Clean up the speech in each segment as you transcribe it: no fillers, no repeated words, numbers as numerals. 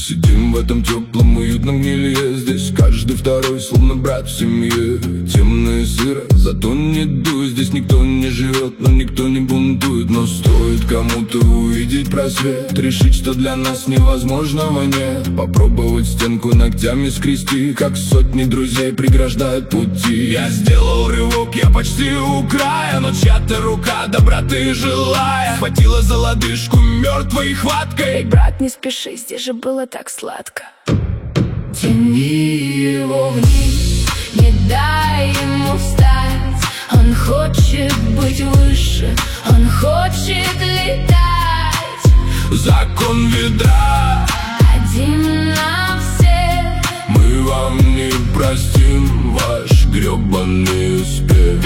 сидим в этом теплом уютном гнилье. Здесь каждый второй словно брат в семье. Темно и сыро, зато не дует. Здесь никто не живет, но никто не бунтует. Но стоит кому-то увидеть просвет, решить, что для нас невозможного нет, попробовать стенку ногтями скрести, как сотни друзей преграждают пути. Я сделал рывок, я почти у края, но чья-то рука доброты желая схватила за лодыжку мертвой хваткой. Эй, брат, не спеши, здесь же было так сладко. Тяни его вниз, не дай ему встать. Он хочет быть выше, он хочет летать. Закон ведра один на всех. Мы вам не простим ваш гребаный успех.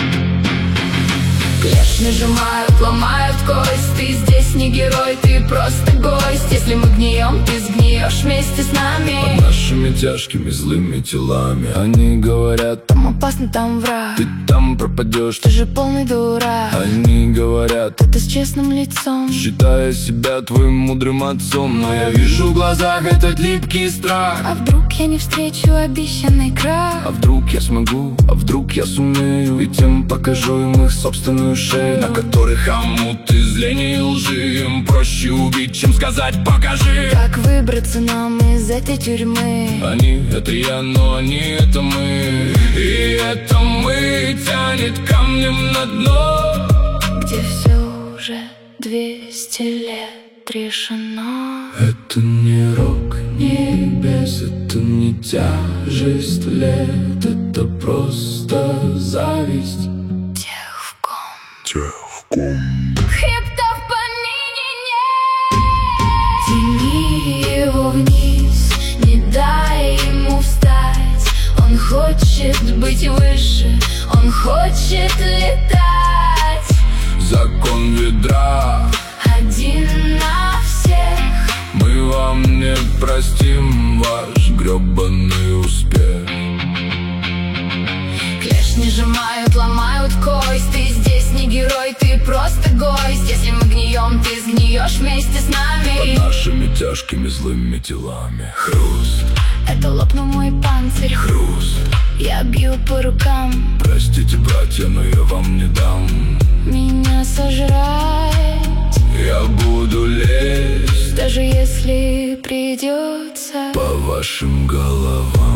Клеш нажимают, ломают кость. Ты здесь не герой, ты просто гость. Если мы гнием, ты сгниешь вместе с нами. Под нашими тяжкими злыми телами они говорят: там опасно, там враг, ты там пропадешь, ты же полный дурак. Они говорят: ты с честным лицом, считая себя твоим мудрым отцом. Но я вижу в глазах этот липкий страх. А вдруг я не встречу обещанный крах? А вдруг я смогу, а вдруг я сумею, и тем покажу им их собственную шею, на которых омут из лени и лжи. Им проще убить, чем сказать покажи. Как выбраться нам из этой тюрьмы? Они — это я, но они — это мы. И это мы тянет камнем на дно, где все уже 200 лет решено. Это не рок небес, это не тяжесть лет, это просто зависть тех, в ком хребтов поныне нет. Тяни его вниз, не дай ему встать. Он хочет быть выше, он хочет летать. Закон ведра один на всех. Мы вам не простим ваш гребаный успех. Клеш не сжимают, ломают кость. Ты здесь не герой, ты просто гость. Если мы гнием, ты сгниешь вместе с нами. Под нашими тяжкими злыми телами. Хруст, это лопнул мой панцирь. хруст. Я бью по рукам. Простите, братья, но я вам не дам Меня сожрать. Я буду лезть даже если придется по вашим головам.